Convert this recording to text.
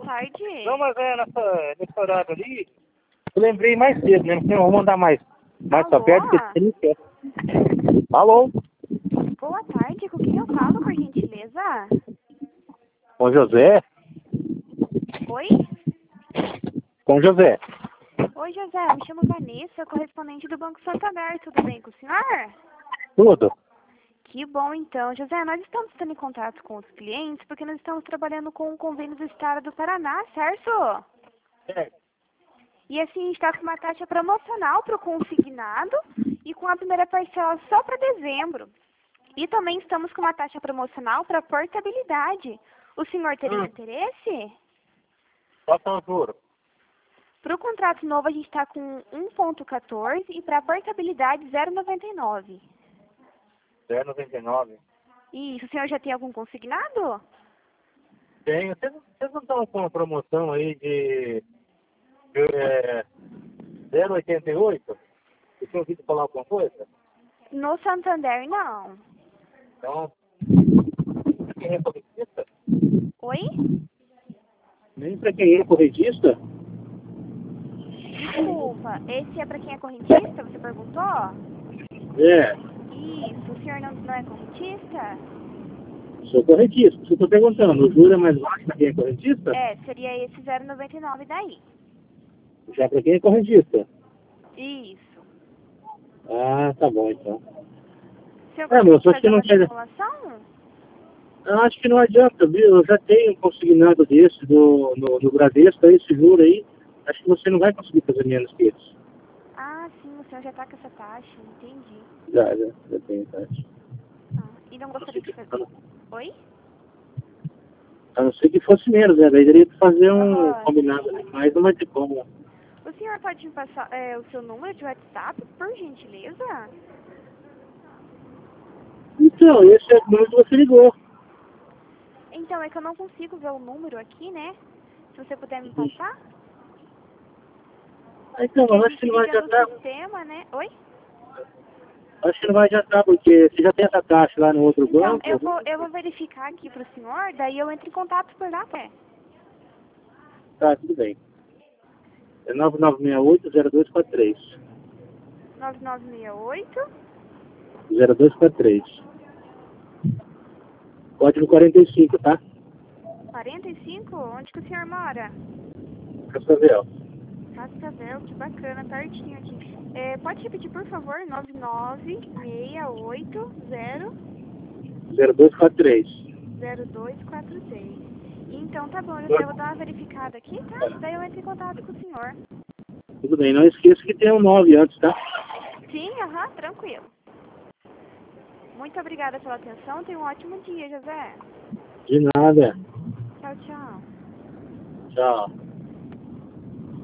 tarde. Não, mas nesse horário ali, eu lembrei mais cedo, né? Eu vou mandar mais pra perto, porque você não quer. Alô? Boa tarde, com quem eu falo, por gentileza? Com José? Oi? Com José. Oi, José, eu me chamo Vanessa, correspondente do Banco Santander, tudo bem com o senhor? Tudo? Que bom, então. José, nós estamos estando em contato com os clientes porque nós estamos trabalhando com o convênio do Estado do Paraná, certo? É. E assim, a gente está com uma taxa promocional para o consignado e com a primeira parcela só para dezembro. E também estamos com uma taxa promocional para portabilidade. O senhor teria interesse? Qual são os juros? Para o contrato novo, a gente está com 1,14 e para a portabilidade 0,99. 0,99. Isso, o senhor já tem algum consignado? Tenho. Vocês não estão com uma promoção aí de 0,88? Você tinha ouvido falar alguma coisa? No Santander, não. Então, quem é correntista? Oi? Nem para quem é correntista? Desculpa, esse é para quem é correntista, você perguntou? É, Isso, o senhor não é correntista? sou correntista. Você está perguntando, o juro é mais baixo para quem é correntista? É, seria esse 0,99 daí. Já para quem é correntista? Isso. Ah, tá bom então. O senhor É, gostaria de moço, acho que fazer não uma quer. simulação? Eu acho que não adianta, viu? Eu já tenho um consignado desse no Bradesco, esse juro aí. Acho que você não vai conseguir fazer menos que isso. Ah, sim, o senhor já está com essa taxa, entendi. Já tenho, tá? Ah, e não gostaria de fazer... Oi? A não ser que fosse menos, né? Daí teria que fazer um Ah, combinado, sim. né? Mas não vai ter como. O senhor pode me passar o seu número de WhatsApp, por gentileza? Então, esse é o número que você ligou. Então, é que eu não consigo ver o número aqui, né? Se você puder me passar? Então, Porque a eu acho que gente não vai liga no adiantar. sistema, né? Oi? Acho que não vai adiantar, porque você já tem essa taxa lá no outro Então, banco. eu vou verificar aqui pro senhor, daí eu entro em contato por lá, até. Tá, tudo bem. É 9968-0243. 9968 0243. Código 45, tá? 45? Onde que o senhor mora? Cascavel. Cascavel, que bacana, pertinho aqui. Pode repetir, por favor? 99680 0243. 0243. Então, tá bom, eu vou dar uma verificada aqui, tá? Daí eu entro em contato com o senhor. Tudo bem, não esqueça que tem um 9 antes, tá? Sim, aham, tranquilo. Muito obrigada pela atenção, tenha um ótimo dia, José. De nada. Tchau, tchau. Tchau.